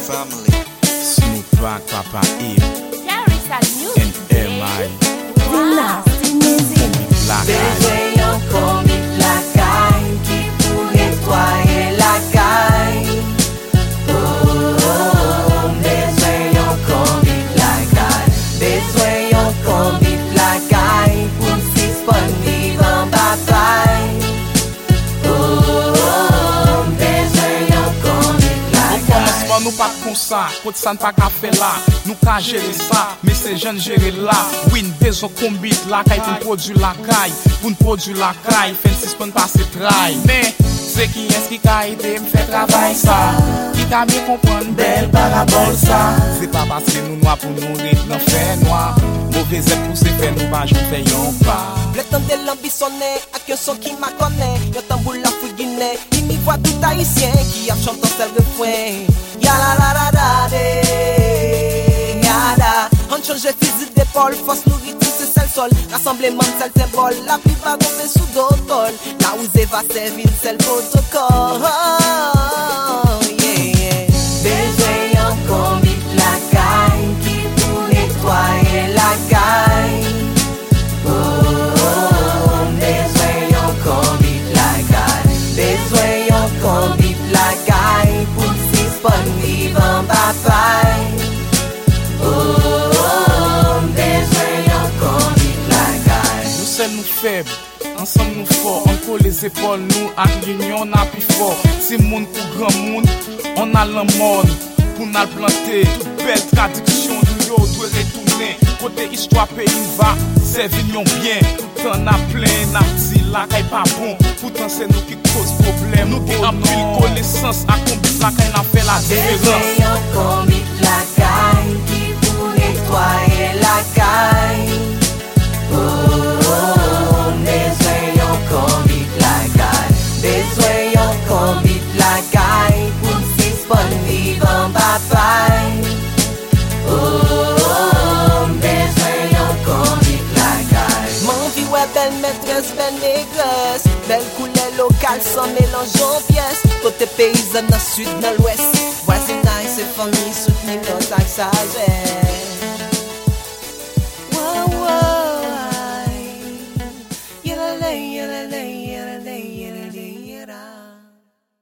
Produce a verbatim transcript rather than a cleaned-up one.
family. Snoop Dogg, Papa E, and M I. Dynasty Music. Black Eye. Bezwen yon komik lakay ki pou netwaye lakay. Oh, bezwen yon komik lakay. Bezwen yon komik lakay pou m'sispon vivan batay. Oh, bezwen yon komik lakay. Komansman nou pat kon sa, kote sa n pa ka fe la. Nou ka jere sa, mais se jen jere la. Win bezon kombit lakay pou n'produ lakay. Pou n'produ lakay, fen si spon pase tray. Men, se ki es ki ka ide m'fe travay sa. Ki ka mi kompon bel parabol sa. Se pa paske nou noa pou nou rit nan fe noa. Mauvaise pou se fe nou ba joun fe yon pa. Le temps de l'ambisonné, ak yon son qui m'a connaît. Yon tambour la fou Guinée, il m'y voit tout haïtien qui a chanté seul refrain. Ya la la la la de, ya da. On change fusil d'épaule, force nous rythme c'est celle sol. Rassemblement de celle symbole, la pluie va tomber sous d'autol. La ouse va servir c'est le protocole. Oh, yeah, yeah. Bezwen yon komik lakay ki pou netwaye lakay. Oh, bezwen yon komik lakay. Bezwen yon komik lakay pou m'sispon vivan batay. Oh, bezwen yon komik lakay. Nou sel nou feb, ensemble nous fort. On colle les épaules, nous, avec l'union, on a plus fort. Si moun pour grand monde, on a l'amone. Pour nous planter, toute belle traduction, nous yo doit retourner. Côté histoire pays va, c'est vignon bien. Tout en a plein, n'a dit la caille pas bon. Pourtant c'est nous qui cause problème. Nous qui avons pris connaissance, à combien la caille n'a fait la différence. Bezwen yon komik lakay ki pou netwaye lakay. Oh, bezwen yon komik lakay. Bezwen yon komik lakay pou m'sispon vivan batay. Oh, bezwen yon komik lakay. M'envie ouais belle maîtresse, belle négresse. Belle couleur locale sans mélange en pièces. Côté paysan dans sud, dans l'ouest. Voisinage, c'est famille, soutenir nos sagesse.